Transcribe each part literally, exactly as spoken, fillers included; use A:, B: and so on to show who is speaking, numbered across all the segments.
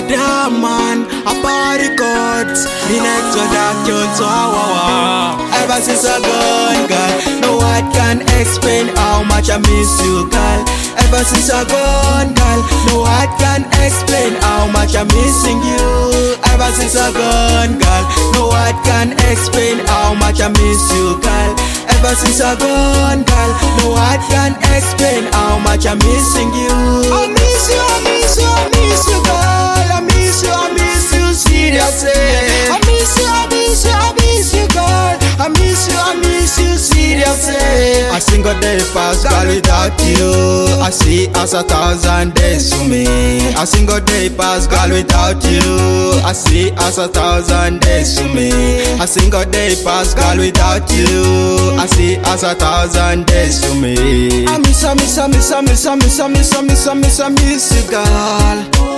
A: damn man, a party records. The next one that killed so wow. Ever since I gone, girl, no word can explain how much I miss you, girl. Ever since I gone, girl, no word can explain how much I'm missing you. Ever since I gone, girl, no word can explain how much I miss you, girl. Ever since I gone, girl, no word can explain how much I'm missing you. I miss you, I miss you, I miss you, girl. I miss you, I miss you, seriously. I miss you, I miss you, I miss you, girl. I miss you, I miss you, seriously. A single day pass, girl, without you. I see as a thousand days to me. A single day pass, girl, without you. I see as a thousand days to me. A single day pass, girl, without you. I see as a thousand days to me. I miss, I miss, I miss, I miss, I miss, I miss, I miss, I miss, I miss you, girl.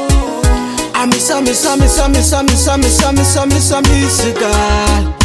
A: I miss, I miss, I miss, I miss, I miss, I miss, I miss, I miss, I miss you, girl.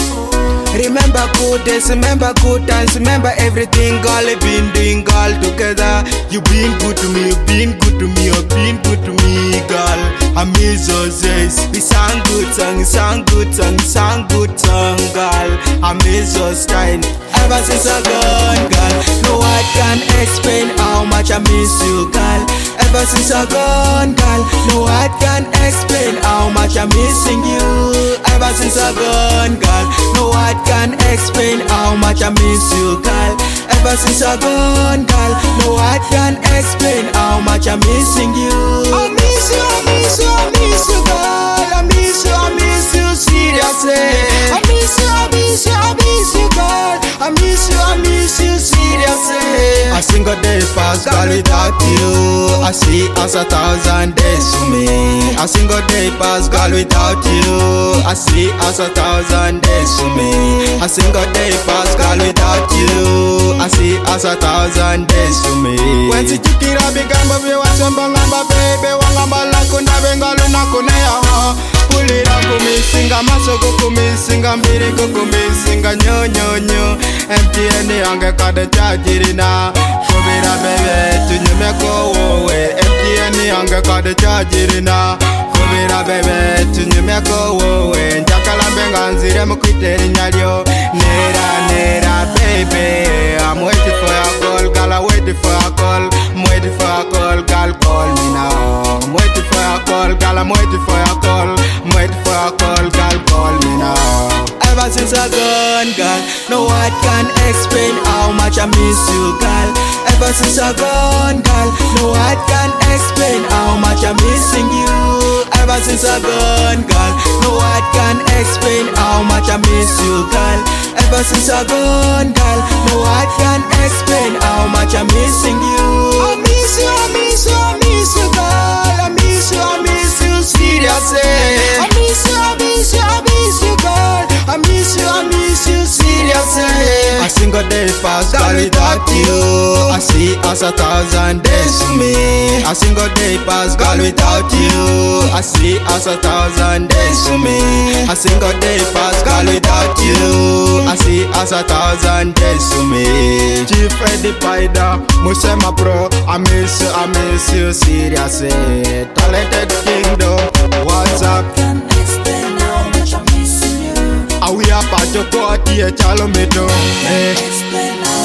A: Remember good days, remember good times, remember everything, girl. We've been doing, girl, together. You been good to me, you been good to me, you been good to me, girl. I miss those days. We sang good song, sang good song, sang good song, girl. I miss those times. Ever since I gone, girl, no word can explain how much I miss you, girl. Ever since I gone, girl, no word can explain how much I'm missing you. Ever since I gone, girl, no word can explain how much I miss you, girl. Ever since I gone, girl, no word can explain how much I'm missing you. I miss you, I miss you, I miss you, girl. I miss you, I miss you, seriously. I miss you, I miss you, I miss you, girl. I miss you, I miss you, seriously. A single day pass, girl, without you. I see as a thousand days to me. A single day pass, girl, without you. I see as a thousand days to me. A single day pass, girl, without you. I see as a thousand days to me. When si chikira bigamba vyewa semba ngamba baby wangamba lakunda bengalu nakuneya. Pulira kumisinga masoko kumisinga mbiri kukumisinga nyo nyo nyo. M T N yange kade chajirina. Kubira bebe tunyume kowowe. M T N yange kade chajirina. Kubira bebe tunyume kowowe. Njakala benga nzire mukwiteri nyalyo. Nera nera baby, I'm waiting for your call, girl. I'm waiting for your call. I'm waiting for your call, girl. Call me now. I'm waiting for your call, girl. I'm waiting for your call. I'm waiting for your call, girl. Call me now. Ever since I gone, girl, no word can explain how much I miss you, girl. Ever since I gone, girl, no word can explain how much I'm missing you. Ever since I gone, girl, no word can explain how much I miss you, girl. Ever since I gone, girl, no word can explain how much I'm missing you. I miss you, I miss you, I miss you, girl. I miss you, I miss you, seriously. I miss you, I miss you, I miss you, girl. I miss you, I miss you, seriously. A single day pass, girl, without you. I see as a thousand days to me. A single day pass, girl, without you. I see as a thousand days to me. A single day pass, girl, without you. I see as a thousand days to me. Chief Eddie Paida, Musema Pro. I miss you, I miss you, seriously. Talented Kingdom, what's up? Are we up at your party, Chalometo?